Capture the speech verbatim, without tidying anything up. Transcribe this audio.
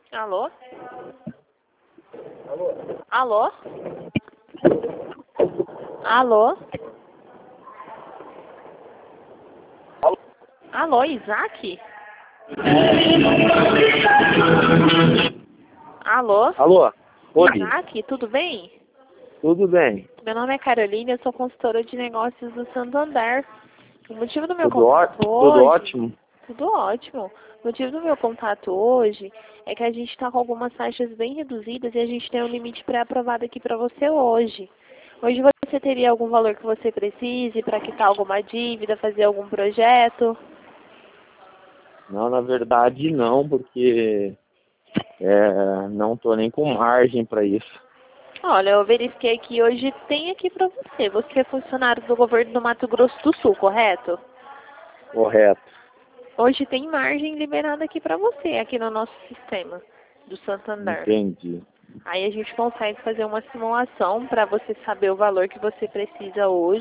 Alô? Alô? Alô? Alô, Isaac? Alô? Alô? Oi, Isaac, tudo bem? tudo bem? Meu nome é Carolina, eu sou consultora de negócios do Santander. O motivo do meu Tudo, ó, contato tudo hoje... ótimo? Tudo ótimo. O motivo do meu contato hoje é que a gente está com algumas taxas bem reduzidas e a gente tem um limite pré-aprovado aqui para você hoje. Hoje você teria algum valor que você precise para quitar alguma dívida, fazer algum projeto? Não, na verdade não, porque é, não tô nem com margem para isso. Olha, eu verifiquei que hoje tem aqui para você. Você é funcionário do governo do Mato Grosso do Sul, correto? Correto. Hoje tem margem liberada aqui para você, aqui no nosso sistema do Santander. Entendi. Aí a gente consegue fazer uma simulação para você saber o valor que você precisa hoje.